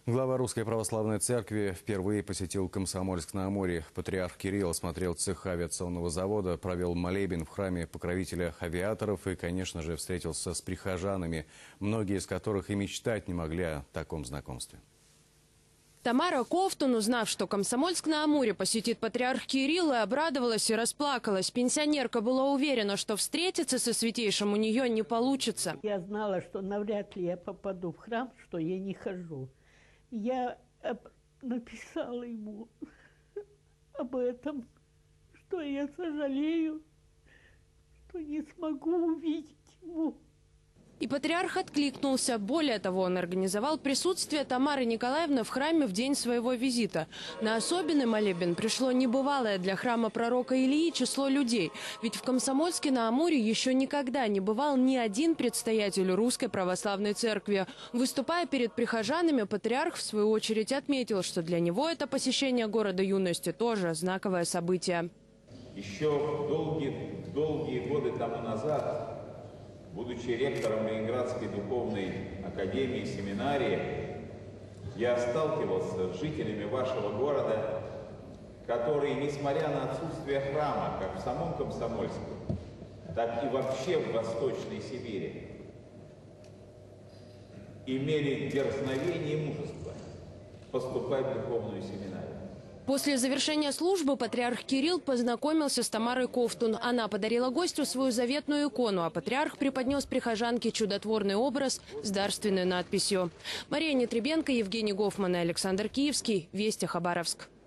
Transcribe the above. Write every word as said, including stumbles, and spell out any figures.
Глава Русской Православной Церкви впервые посетил Комсомольск-на-Амуре. Патриарх Кирилл осмотрел цех авиационного завода, провел молебен в храме покровителя авиаторов и, конечно же, встретился с прихожанами, многие из которых и мечтать не могли о таком знакомстве. Тамара Ковтун, узнав, что Комсомольск-на-Амуре посетит патриарх Кирилл, и обрадовалась и расплакалась. Пенсионерка была уверена, что встретиться со святейшим у нее не получится. Я знала, что навряд ли я попаду в храм, что я не хожу. Я написала ему об этом, что я сожалею, что не смогу увидеть его. И патриарх откликнулся. Более того, он организовал присутствие Тамары Николаевны в храме в день своего визита. На особенный молебен пришло небывалое для храма пророка Илии число людей. Ведь в Комсомольске-на-Амуре еще никогда не бывал ни один предстоятель Русской Православной Церкви. Выступая перед прихожанами, патриарх в свою очередь отметил, что для него это посещение города юности тоже знаковое событие. Еще долгие, долгие годы тому назад, будучи ректором Ленинградской духовной академии, семинарии, я сталкивался с жителями вашего города, которые, несмотря на отсутствие храма, как в самом Комсомольске, так и вообще в Восточной Сибири, имели дерзновение и мужество поступать в духовную семинарию. После завершения службы патриарх Кирилл познакомился с Тамарой Ковтун. Она подарила гостю свою заветную икону, а патриарх преподнес прихожанке чудотворный образ с дарственной надписью. Мария Нетребенко, Евгений Гофман и Александр Киевский. Вести, Хабаровск.